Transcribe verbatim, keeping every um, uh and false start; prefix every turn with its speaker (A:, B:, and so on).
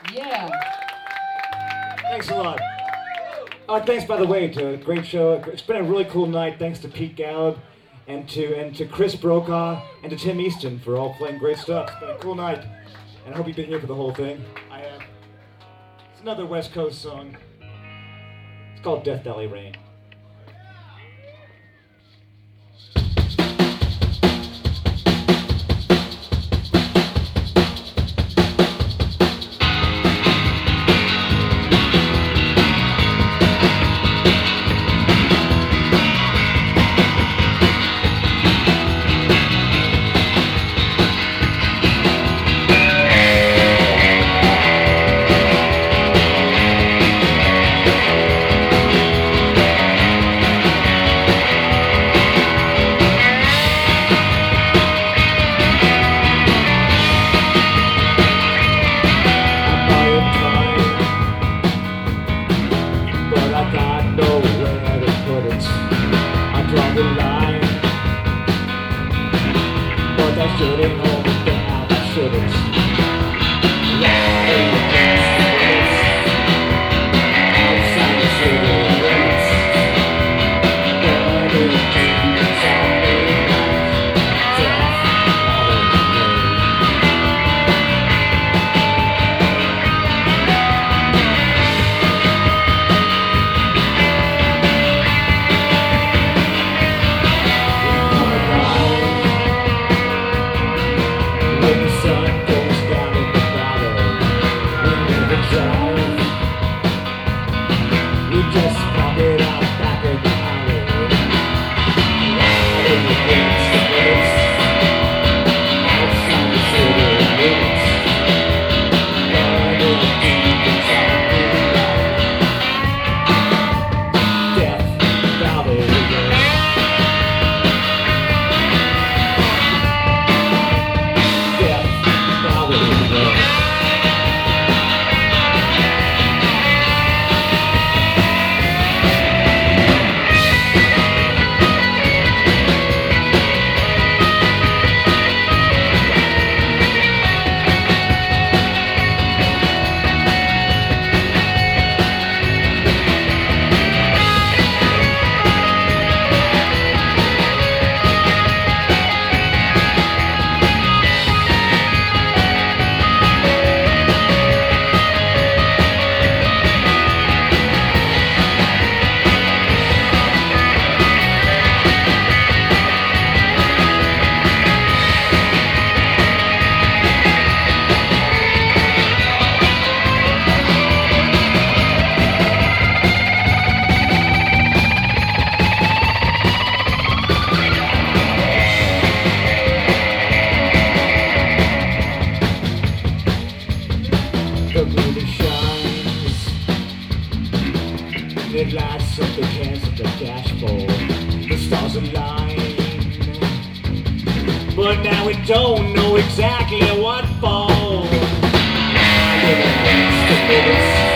A: Yeah.
B: Thanks a lot. Uh, thanks, by the way, to a great show. It's been a really cool night. Thanks to Pete Gallup and to and to Chris Brokaw and to Tim Easton for all playing great stuff. It's been a cool night, and I hope you've been here for the whole thing. I have. It's another West Coast song. It's called Death Valley Rain. It lights up the cans of the dashboard. The stars align, but now we don't know exactly what for. I live against the bullets.